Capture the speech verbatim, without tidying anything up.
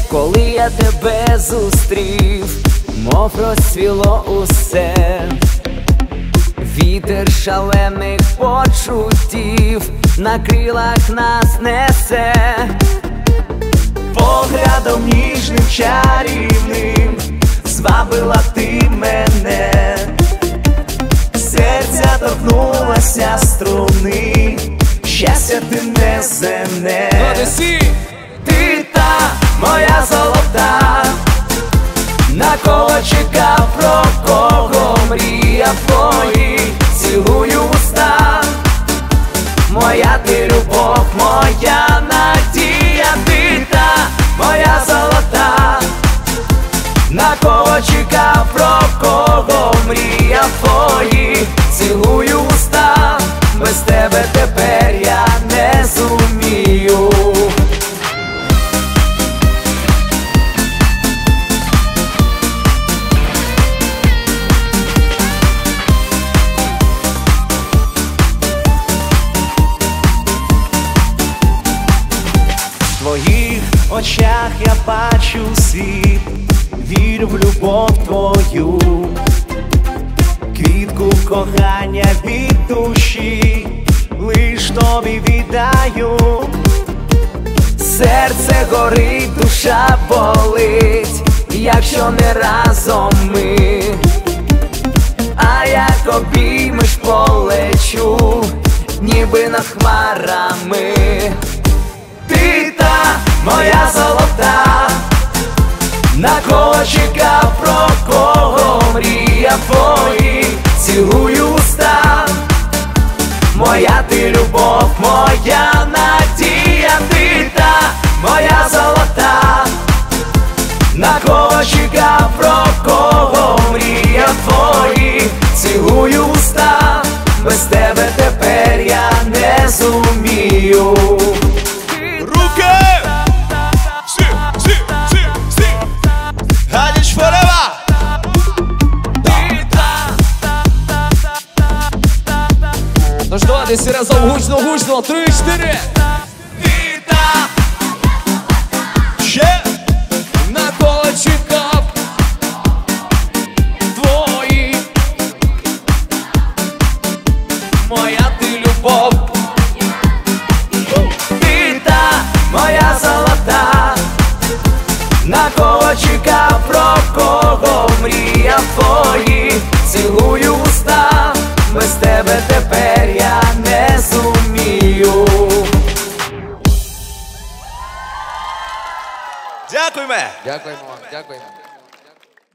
коли я тебе зустрів, мов розцвіло усе, вітер шалених почуттів на крилах нас несе, поглядом ніжним чарівним звабила ти мене, серця торкнулася струни, щастя ти неземне. Ти та моя золота, на кого чекав, про кого мріяв, твої цілую уста. Моя ти любов, моя надія, ти та моя золота, на кого чекав, про кого мріяв, твої цілую уста. Без тебе тепер я не зумію. В твоїх очах я бачу світ, вірю в любов твою, квітку кохання від душі лиш тобі віддаю. Серце горить, душа болить, якщо не разом ми, а як обіймеш, полечу, ніби над хмарами. Ти та моя золота, на кого чекав, про кого мріяв, твої цілую уста. Моя ти любов, моя надія, ти та моя золота, на кого чекав, про кого мріяв, твої цілую уста. Без тебе тепер я не зумію. Ну що, десь разом гучно-гучно, три-чотири. Віта! Ще! На кого чекав, твої, моя ти любов. Віта, моя золота, на кого чекав, про кого мріяв, твої цілую уста. Без тебе тепер я не зумію. Дякуємо! Дякуємо вам, дякуємо.